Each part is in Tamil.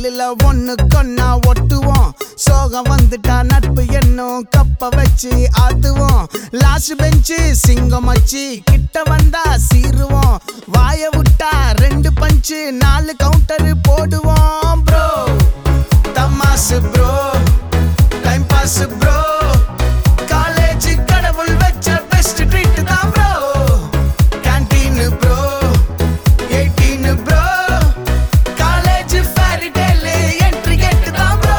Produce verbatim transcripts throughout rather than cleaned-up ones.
ஸ்டைலில் ஒன்னு கொன்னா ஒட்டுவோம். சோகம் வந்துட்டா நட்பு என்னும் கப்ப வச்சு ஆத்துவோம். லாஸ்ட் பெஞ்சு சிங்கம் வச்சு கிட்ட வந்தா சீருவோம். வாய விட்டா ரெண்டு பஞ்சு நாலு கவுண்டர் போடுவோம். ப்ரோ தமாசு bro time pass bro college கடவுள் வச்ச பெஸ்ட் ட்ரீட் தான் bro. Canteen bro eighteen bro college fairy tale entry gate தான் ப்ரோ.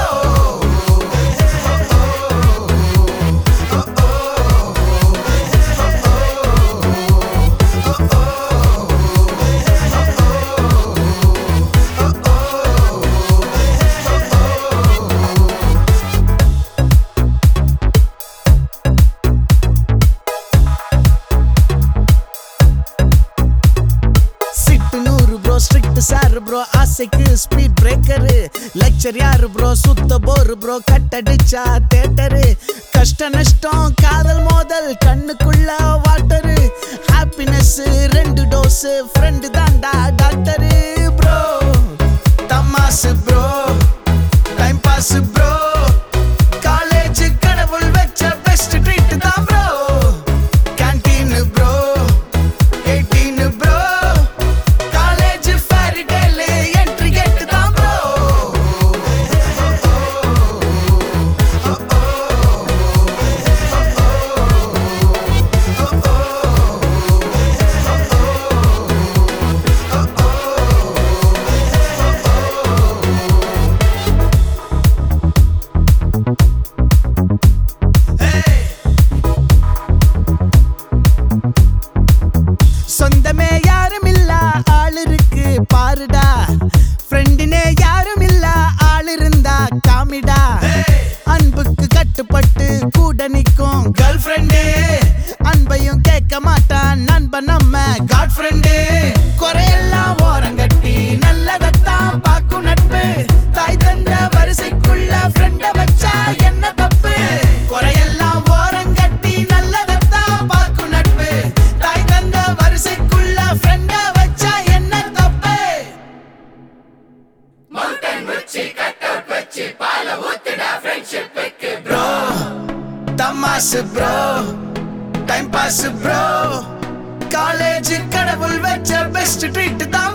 ஸ்ட்ரிக்ட் சார் ப்ரோ ஆசைக்கு ஸ்பீட் பிரேக்கரு. லெக்சர் யாரு ப்ரோ சுத்த போரு ப்ரோ கட்டடிச்சா தேட்டரு. கஷ்ட நஷ்டம் காதல் மோதல் கண்ணுக்குள்ள வாட்டரு. ஹாப்பினஸ் ரெண்டு டோஸ் ஃப்ரெண்டு தாண்டா டாக்டரு. ப்ரோ தமாசு bro time pass bro college கடவுள் வச்ச பெஸ்ட் ட்ரீட் தான் bro. Canteen bro eighteen bro சொந்தமே யாரும் இல்ல ஆள் இருக்கு பாருடா. ஃப்ரெண்டுனே யாரும் இல்ல ஆள் இருந்தா காமிடா. அன்புக்கு கட்டுப்பட்டு கூட நிக்கும் கேர்ள் ஃப்ரெண்டு. அன்பையும் கேட்க மாட்டான் நண்பன் நம்ம காட் ஃப்ரெண்டு. குறையெல்லாம் ஓரங்கட்டி நல்லதத்தான் பாக்கும் நட்பு. தாய் தந்த வரிசைக்குள்ள ஃப்ரெண்ட வச்சா என்ன தப்பு. குறையெல்லாம் ஓரங்கட்டி நல்லதத்தான் பாக்கும் நட்பு. தாய் தந்த வரிசைக்குள்ள ஃப்ரெண்ட வச்சா என்ன தப்பு. மவுண்டன் வச்சு கட் அவுட் வச்சு பால ஊத்துடா ஃப்ரெண்ட்ஷிப்புக்கு ப்ரோ. தமாசு bro time pass bro college கடவுள் வச்ச பெஸ்ட் ட்ரீட் தான்